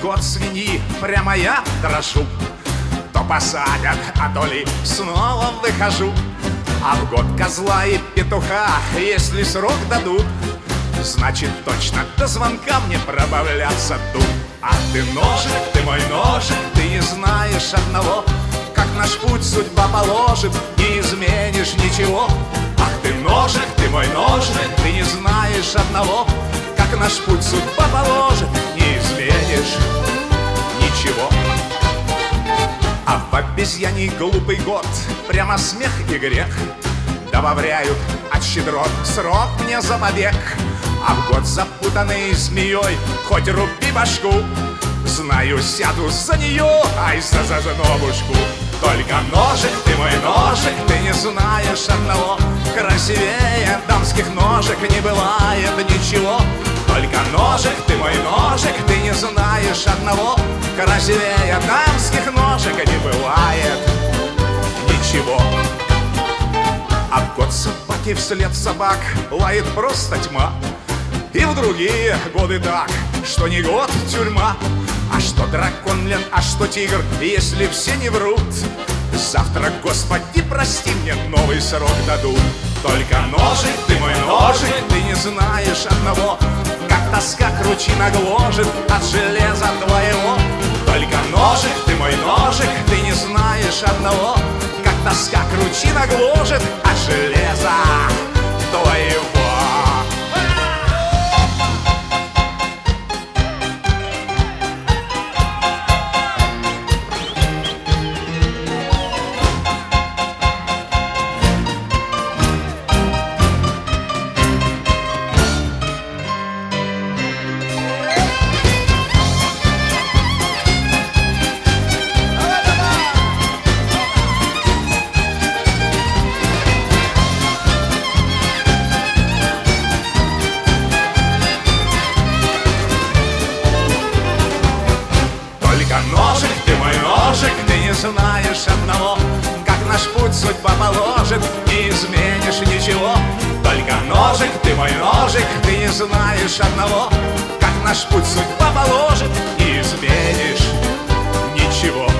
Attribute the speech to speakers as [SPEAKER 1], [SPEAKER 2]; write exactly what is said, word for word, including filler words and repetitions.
[SPEAKER 1] год свиньи прямо я дрожу. То посадят, а то ли снова выхожу. А в год козла и петуха, если срок дадут, значит точно до звонка мне пробавляться тут. А ты ножик, ты мой ножик, ты не знаешь одного, как наш путь судьба положит, не изменишь ничего. Ах ты ножик, ты мой ножик, ты не знаешь одного, как наш путь судьба положит, не изменишь ничего. А в обезьяний глупый год прямо смех и грех добавляют от щедрот срок мне за побег. А в год запутанный змеей хоть руби башку, знаю, сяду за нее, ай, за за за ногушку. Только ножик, ты мой ножик, ты не знаешь одного, красивее дамских ножек не бывает ничего. Только ножик, ты мой ножик, ты не знаешь одного, красивее дамских ножек не бывает ничего. А в год собаки вслед собак лает просто тьма. И в другие годы так, что не год тюрьма, а что дракон лен, а что тигр, если все не врут. Завтра, Господи, прости, мне новый срок дадут. Только ножик, ты мой ножик, ты не знаешь одного, как тоска кручина гложет от железа твоего. Только ножик, ты мой ножик, ты не знаешь одного, как тоска кручина гложет от железа твоего. Ножик, ты мой ножик, ты не знаешь одного, как наш путь судьба положит, не изменишь ничего. Только ножик, ты мой ножик, ты не знаешь одного, как наш путь судьба положит, не изменишь ничего.